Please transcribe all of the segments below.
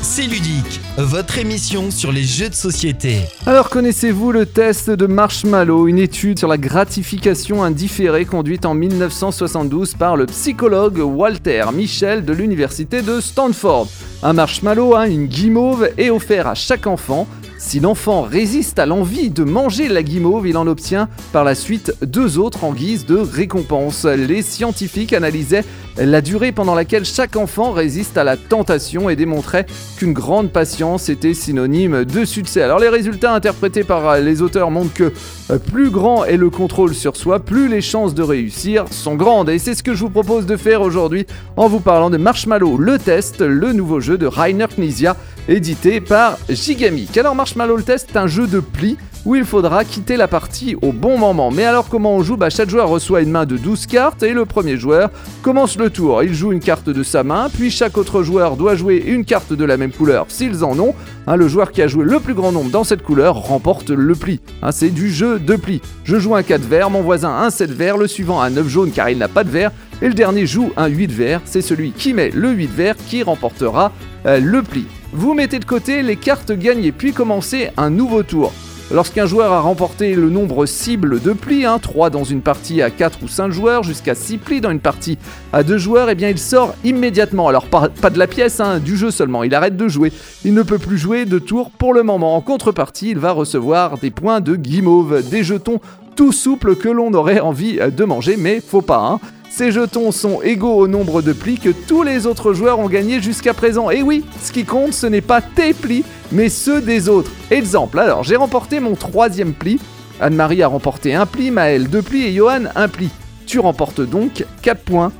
C'est ludique, votre émission sur les jeux de société. Alors connaissez-vous le test de Marshmallow, une étude sur la gratification indifférée conduite en 1972 par le psychologue Walter Mischel de l'université de Stanford. Un marshmallow, une guimauve, est offert à chaque enfant. Si l'enfant résiste à l'envie de manger la guimauve, il en obtient par la suite 2 autres en guise de récompense. Les scientifiques analysaient la durée pendant laquelle chaque enfant résiste à la tentation et démontraient qu'une grande patience était synonyme de succès. Alors les résultats interprétés par les auteurs montrent que plus grand est le contrôle sur soi, plus les chances de réussir sont grandes. Et c'est ce que je vous propose de faire aujourd'hui en vous parlant de Marshmallow, le test, le nouveau jeu de Reiner Knizia, édité par Gigamic. Alors Marshmallow le test est un jeu de pli où il faudra quitter la partie au bon moment. Mais alors comment on joue ? Chaque joueur reçoit une main de 12 cartes et le premier joueur commence le tour. Il joue une carte de sa main, puis chaque autre joueur doit jouer une carte de la même couleur s'ils en ont. Le joueur qui a joué le plus grand nombre dans cette couleur remporte le pli. C'est du jeu de pli. Je joue un 4 vert, mon voisin un 7 vert, le suivant un 9 jaune car il n'a pas de vert, et le dernier joue un 8 vert. C'est celui qui met le 8 vert qui remportera le pli. Vous mettez de côté les cartes gagnées, puis commencez un nouveau tour. Lorsqu'un joueur a remporté le nombre cible de plis, 3 dans une partie à 4 ou 5 joueurs, jusqu'à 6 plis dans une partie à 2 joueurs, eh bien il sort immédiatement. Alors pas de la pièce, du jeu seulement, il arrête de jouer. Il ne peut plus jouer de tour pour le moment. En contrepartie, il va recevoir des points de guimauve, des jetons tout souples que l'on aurait envie de manger, mais faut pas, Ces jetons sont égaux au nombre de plis que tous les autres joueurs ont gagné jusqu'à présent. Et oui, ce qui compte, ce n'est pas tes plis, mais ceux des autres. Exemple, alors j'ai remporté mon 3e pli. Anne-Marie a remporté 1 pli, Maëlle 2 plis et Johan 1 pli. Tu remportes donc 4 points.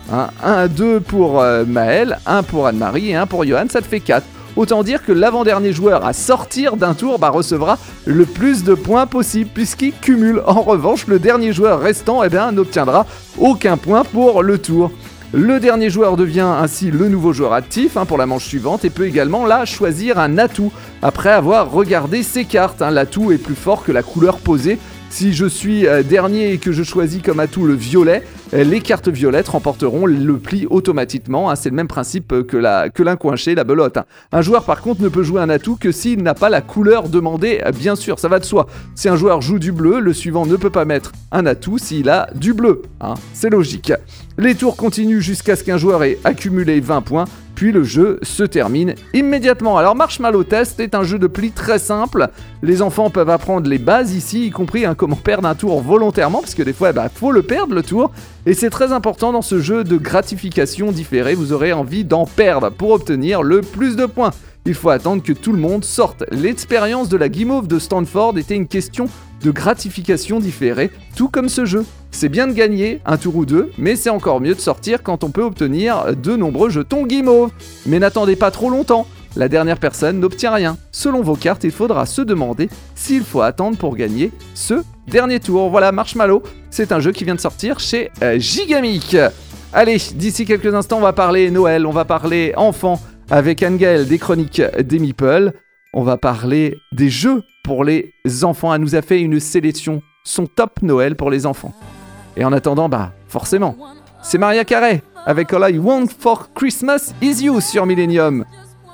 2 pour Maëlle, 1 pour Anne-Marie et 1 pour Johan, ça te fait 4. Autant dire que l'avant-dernier joueur à sortir d'un tour recevra le plus de points possible puisqu'il cumule. En revanche, le dernier joueur restant n'obtiendra aucun point pour le tour. Le dernier joueur devient ainsi le nouveau joueur actif pour la manche suivante et peut également choisir un atout après avoir regardé ses cartes. L'atout est plus fort que la couleur posée. Si je suis dernier et que je choisis comme atout le violet, les cartes violettes remporteront le pli automatiquement. C'est le même principe que l'incoinché, la belote. Un joueur par contre ne peut jouer un atout que s'il n'a pas la couleur demandée, bien sûr, ça va de soi. Si un joueur joue du bleu, le suivant ne peut pas mettre un atout s'il a du bleu. C'est logique. Les tours continuent jusqu'à ce qu'un joueur ait accumulé 20 points. Puis le jeu se termine immédiatement. Alors Marshmallow Test est un jeu de pli très simple. Les enfants peuvent apprendre les bases ici, y compris comment perdre un tour volontairement, parce que des fois, faut le perdre le tour. Et c'est très important dans ce jeu de gratification différée, vous aurez envie d'en perdre pour obtenir le plus de points. Il faut attendre que tout le monde sorte. L'expérience de la guimauve de Stanford était une question de gratification différée, tout comme ce jeu. C'est bien de gagner un tour ou 2, mais c'est encore mieux de sortir quand on peut obtenir de nombreux jetons guimauve. Mais n'attendez pas trop longtemps, la dernière personne n'obtient rien. Selon vos cartes, il faudra se demander s'il faut attendre pour gagner ce dernier tour. Voilà, Marshmallow, c'est un jeu qui vient de sortir chez Gigamic. Allez, d'ici quelques instants, on va parler Noël, on va parler enfants avec Anne-Gaëlle des chroniques des Meeple. On va parler des jeux pour les enfants. Elle nous a fait une sélection, son top Noël pour les enfants. Et en attendant, forcément, c'est Mariah Carey avec All I Want for Christmas Is You sur Millennium.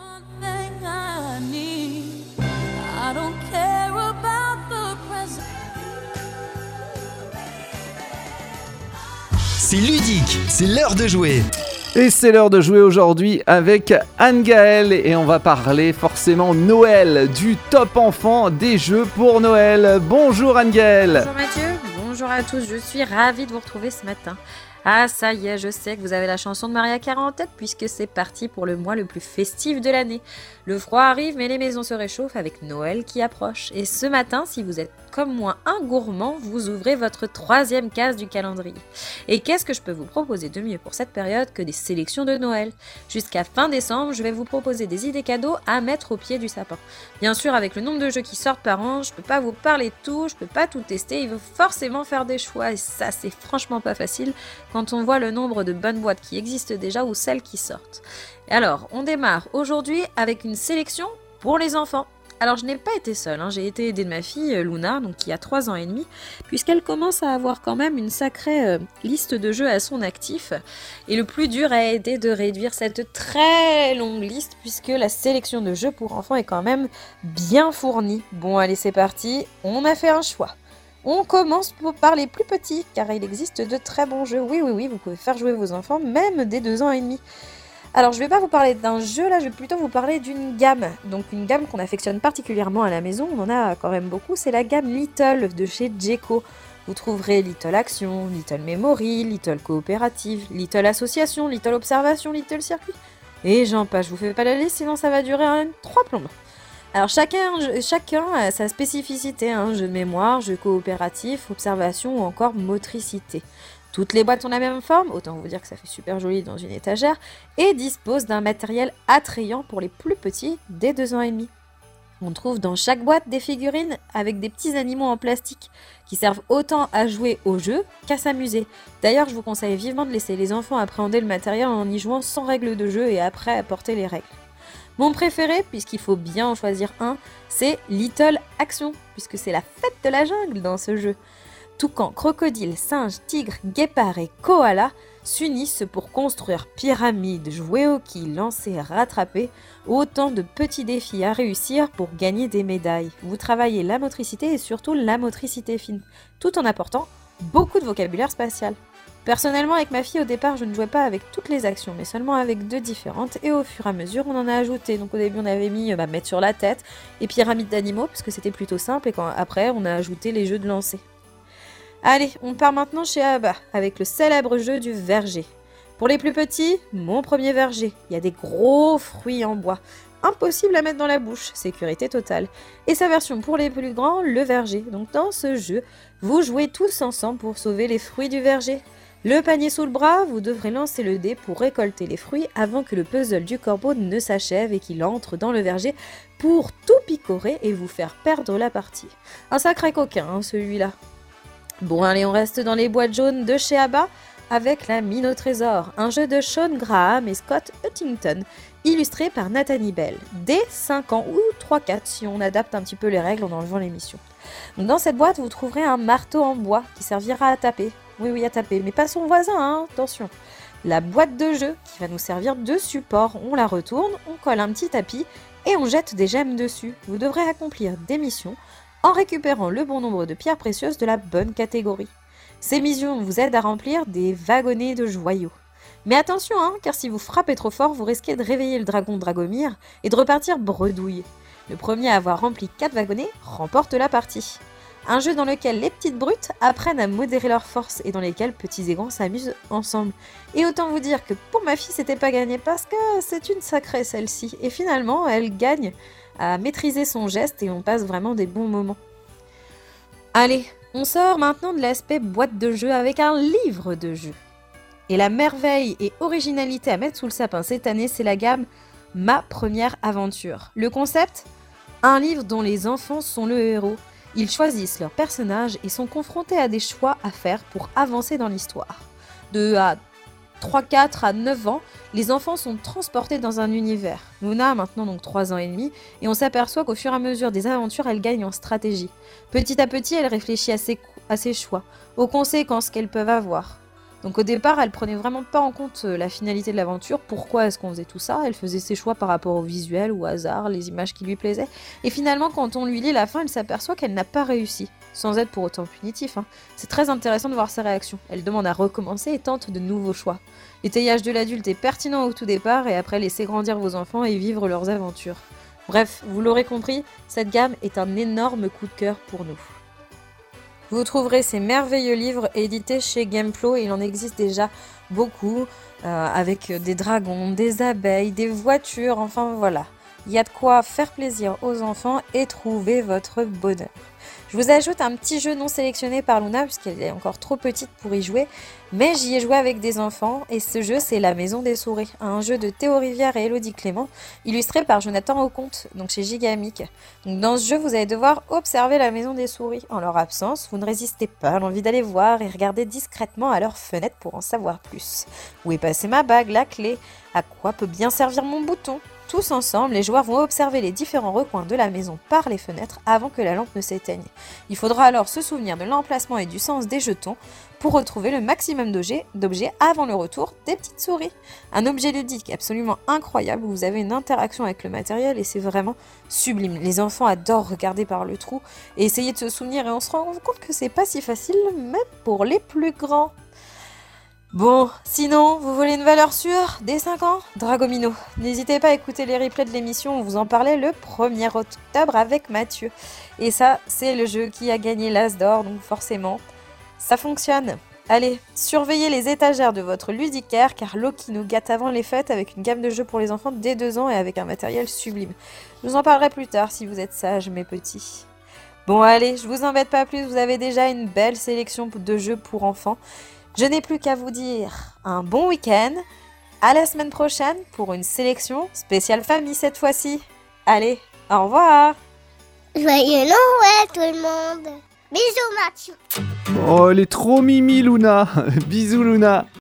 C'est ludique, c'est l'heure de jouer. Et c'est l'heure de jouer aujourd'hui avec Anne-Gaëlle et on va parler forcément Noël, du top enfant des jeux pour Noël. Bonjour Anne-Gaëlle. Bonjour Mathieu, bonjour à tous, je suis ravie de vous retrouver ce matin. Ah ça y est, je sais que vous avez la chanson de Mariah Carey en tête puisque c'est parti pour le mois le plus festif de l'année. Le froid arrive mais les maisons se réchauffent avec Noël qui approche. Et ce matin, si vous êtes comme moi un gourmand, vous ouvrez votre 3e case du calendrier. Et qu'est-ce que je peux vous proposer de mieux pour cette période que des sélections de Noël ? Jusqu'à fin décembre, je vais vous proposer des idées cadeaux à mettre au pied du sapin. Bien sûr, avec le nombre de jeux qui sortent par an, je peux pas vous parler de tout, je peux pas tout tester, il faut forcément faire des choix et ça c'est franchement pas facile quand on voit le nombre de bonnes boîtes qui existent déjà ou celles qui sortent. Et alors, on démarre aujourd'hui avec une sélection pour les enfants. Alors je n'ai pas été seule, j'ai été aidée de ma fille Luna, donc qui a 3 ans et demi, puisqu'elle commence à avoir quand même une sacrée liste de jeux à son actif. Et le plus dur a été de réduire cette très longue liste, puisque la sélection de jeux pour enfants est quand même bien fournie. Bon allez c'est parti, on a fait un choix. On commence par les plus petits, car il existe de très bons jeux. Oui, vous pouvez faire jouer vos enfants, même dès 2 ans et demi. Alors, je ne vais pas vous parler d'un jeu, là, je vais plutôt vous parler d'une gamme. Donc, une gamme qu'on affectionne particulièrement à la maison, on en a quand même beaucoup, c'est la gamme Little de chez Djeco. Vous trouverez Little Action, Little Memory, Little Coopérative, Little Association, Little Observation, Little Circuit. Et j'en passe, je vous fais pas la liste, sinon ça va durer 3 plombes. Alors, chacun a sa spécificité, jeu de mémoire, jeu coopératif, observation ou encore motricité. Toutes les boîtes ont la même forme, autant vous dire que ça fait super joli dans une étagère, et disposent d'un matériel attrayant pour les plus petits dès 2 ans et demi. On trouve dans chaque boîte des figurines avec des petits animaux en plastique qui servent autant à jouer au jeu qu'à s'amuser. D'ailleurs, je vous conseille vivement de laisser les enfants appréhender le matériel en y jouant sans règles de jeu et après apporter les règles. Mon préféré, puisqu'il faut bien en choisir un, c'est Little Action, puisque c'est la fête de la jungle dans ce jeu. Toucan, crocodile, singe, tigre, guépard et koala s'unissent pour construire pyramides, jouer au quilles, lancer, rattraper, autant de petits défis à réussir pour gagner des médailles. Vous travaillez la motricité et surtout la motricité fine, tout en apportant beaucoup de vocabulaire spatial. Personnellement, avec ma fille, au départ, je ne jouais pas avec toutes les actions, mais seulement avec 2 différentes, et au fur et à mesure, on en a ajouté. Donc au début, on avait mis mettre sur la tête et pyramide d'animaux, parce que c'était plutôt simple, et après, on a ajouté les jeux de lancer. Allez, on part maintenant chez Abba, avec le célèbre jeu du verger. Pour les plus petits, mon premier verger. Il y a des gros fruits en bois. Impossible à mettre dans la bouche, sécurité totale. Et sa version pour les plus grands, le verger. Donc dans ce jeu, vous jouez tous ensemble pour sauver les fruits du verger. Le panier sous le bras, vous devrez lancer le dé pour récolter les fruits avant que le puzzle du corbeau ne s'achève et qu'il entre dans le verger pour tout picorer et vous faire perdre la partie. Un sacré coquin, celui-là. Bon, allez, on reste dans les boîtes jaunes de chez Abba avec la Mine au trésor, un jeu de Sean Graham et Scott Huntington, illustré par Nathanie Bell, dès 5 ans ou 3-4 si on adapte un petit peu les règles en enlevant l'émission. Donc dans cette boîte, vous trouverez un marteau en bois qui servira à taper. Oui, à taper, mais pas son voisin, attention. La boîte de jeu qui va nous servir de support, on la retourne, on colle un petit tapis et on jette des gemmes dessus. Vous devrez accomplir des missions en récupérant le bon nombre de pierres précieuses de la bonne catégorie. Ces missions vous aident à remplir des wagonnets de joyaux. Mais attention, car si vous frappez trop fort, vous risquez de réveiller le dragon Dragomir et de repartir bredouille. Le premier à avoir rempli 4 wagonnets remporte la partie. Un jeu dans lequel les petites brutes apprennent à modérer leurs forces et dans lesquels petits et grands s'amusent ensemble. Et autant vous dire que pour ma fille, c'était pas gagné parce que c'est une sacrée celle-ci. Et finalement, elle gagne à maîtriser son geste et on passe vraiment des bons moments. Allez, on sort maintenant de l'aspect boîte de jeu avec un livre de jeu. Et la merveille et originalité à mettre sous le sapin cette année, c'est la gamme Ma Première Aventure. Le concept ? Un livre dont les enfants sont le héros. Ils choisissent leurs personnages et sont confrontés à des choix à faire pour avancer dans l'histoire. De à 3, 4 à 9 ans, les enfants sont transportés dans un univers. Luna a maintenant donc 3 ans et demi et on s'aperçoit qu'au fur et à mesure des aventures, elle gagne en stratégie. Petit à petit, elle réfléchit à ses choix, aux conséquences qu'elles peuvent avoir. Donc au départ, elle prenait vraiment pas en compte la finalité de l'aventure, pourquoi est-ce qu'on faisait tout ça, elle faisait ses choix par rapport au visuel, au hasard, les images qui lui plaisaient, et finalement quand on lui lit la fin, elle s'aperçoit qu'elle n'a pas réussi, sans être pour autant punitif. C'est très intéressant de voir sa réaction, elle demande à recommencer et tente de nouveaux choix. L'étayage de l'adulte est pertinent au tout départ, et après laisser grandir vos enfants et vivre leurs aventures. Bref, vous l'aurez compris, cette gamme est un énorme coup de cœur pour nous. Vous trouverez ces merveilleux livres édités chez Gameplo, il en existe déjà beaucoup, avec des dragons, des abeilles, des voitures, enfin voilà. Il y a de quoi faire plaisir aux enfants et trouver votre bonheur. Je vous ajoute un petit jeu non sélectionné par Luna, puisqu'elle est encore trop petite pour y jouer, mais j'y ai joué avec des enfants, et ce jeu c'est La Maison des Souris, un jeu de Théo Rivière et Elodie Clément, illustré par Jonathan Auconte, donc chez Gigamic. Donc dans ce jeu, vous allez devoir observer la Maison des Souris. En leur absence, vous ne résistez pas à l'envie d'aller voir et regarder discrètement à leur fenêtre pour en savoir plus. Où est passée ma bague, la clé ? À quoi peut bien servir mon bouton ? Tous ensemble, les joueurs vont observer les différents recoins de la maison par les fenêtres avant que la lampe ne s'éteigne. Il faudra alors se souvenir de l'emplacement et du sens des jetons pour retrouver le maximum d'objets avant le retour des petites souris. Un objet ludique absolument incroyable où vous avez une interaction avec le matériel et c'est vraiment sublime. Les enfants adorent regarder par le trou et essayer de se souvenir et on se rend compte que c'est pas si facile même pour les plus grands. Bon, sinon, vous voulez une valeur sûre dès 5 ans? Dragomino. N'hésitez pas à écouter les replays de l'émission, on vous en parlait le 1er octobre avec Mathieu. Et ça, c'est le jeu qui a gagné l'As d'or, donc forcément, ça fonctionne. Allez, surveillez les étagères de votre ludicaire, car Loki nous gâte avant les fêtes avec une gamme de jeux pour les enfants dès 2 ans et avec un matériel sublime. Je vous en parlerai plus tard si vous êtes sages, mes petits. Bon, allez, je vous embête pas plus, vous avez déjà une belle sélection de jeux pour enfants. Je n'ai plus qu'à vous dire un bon week-end, à la semaine prochaine pour une sélection spéciale famille cette fois-ci. Allez, au revoir. Joyeux Noël tout le monde. Bisous Mathieu. Oh, elle est trop mimi, Luna. Bisous, Luna.